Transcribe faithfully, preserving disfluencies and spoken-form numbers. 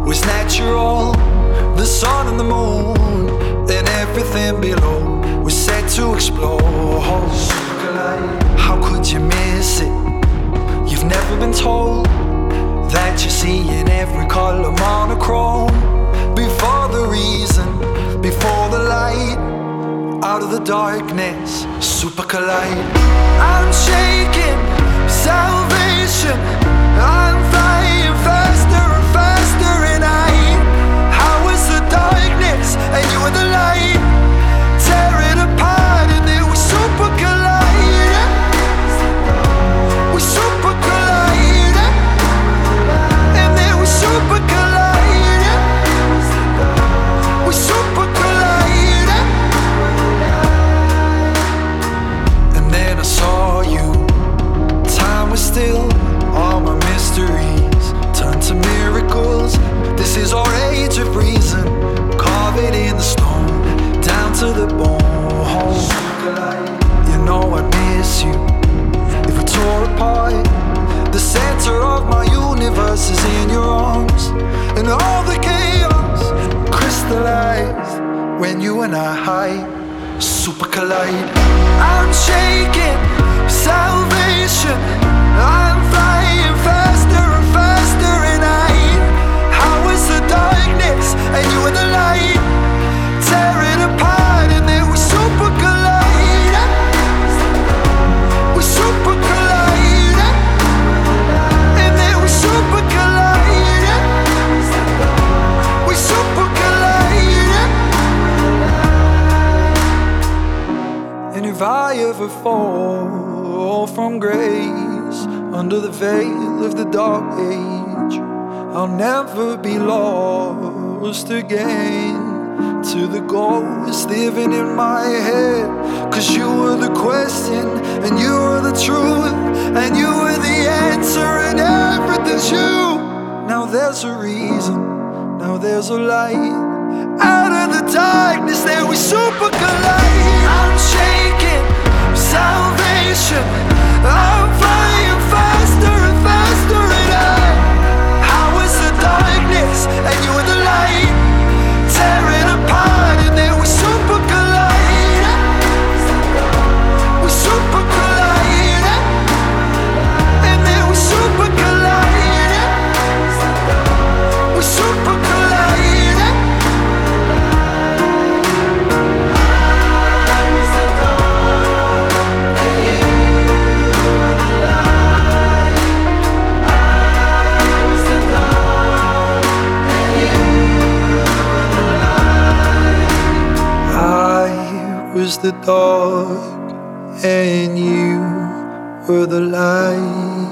was natural. The sun and the moon and everything below was set to explode. How could you miss it? You've never been told that you see in every color monochrome. Before the reason, before the light, out of the darkness, super collide. I'm shaking, salvation. I'm flying faster and faster, and I how was the darkness and you were the light. Tear it apart and then we super collide. We super collide. And then we super collide. We super collide. And then I saw you. Time was still. All my mysteries turn to miracles. This is our age of reason. Carve it in the stone, down to the bone. You know I miss you. If we tore apart, the center of my universe is in your arms, and all the chaos crystallized when you and I super collide. I'm shaking, salvation. I'm flying faster and faster, and I how was the darkness and you were the light. Tear it apart and then we super collide. We super collide. And then we super collide. We super collide. And if I ever fall from grace under the veil of the dark age, I'll never be lost again to the ghost living in my head. Cause you were the question and you were the truth and you were the answer and everything's you. Now there's a reason, now there's a light. Out of the darkness there we super collide. I'm shaking, salvation. I'm flying faster and faster, and I how was the darkness and you were the light. Tear it apart and then we super collide. We super collide. And then we super collide. We super collide. Was the dark and you were the light.